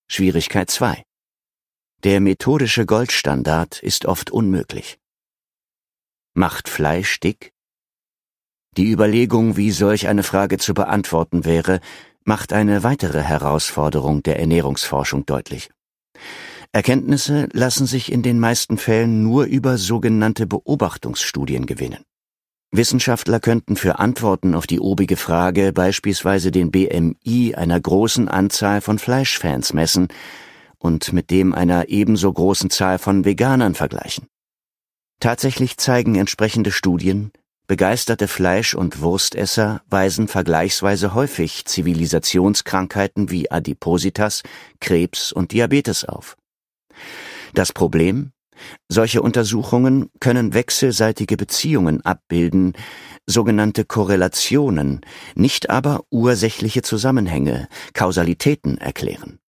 Schwierigkeit 2. Der methodische Goldstandard ist oft unmöglich. Macht Fleisch dick? Die Überlegung, wie solch eine Frage zu beantworten wäre, macht eine weitere Herausforderung der Ernährungsforschung deutlich. Erkenntnisse lassen sich in den meisten Fällen nur über sogenannte Beobachtungsstudien gewinnen. Wissenschaftler könnten für Antworten auf die obige Frage beispielsweise den BMI einer großen Anzahl von Fleischfans messen und mit dem einer ebenso großen Zahl von Veganern vergleichen. Tatsächlich zeigen entsprechende Studien, begeisterte Fleisch- und Wurstesser weisen vergleichsweise häufig Zivilisationskrankheiten wie Adipositas, Krebs und Diabetes auf. Das Problem? Solche Untersuchungen können wechselseitige Beziehungen abbilden, sogenannte Korrelationen, nicht aber ursächliche Zusammenhänge, Kausalitäten erklären.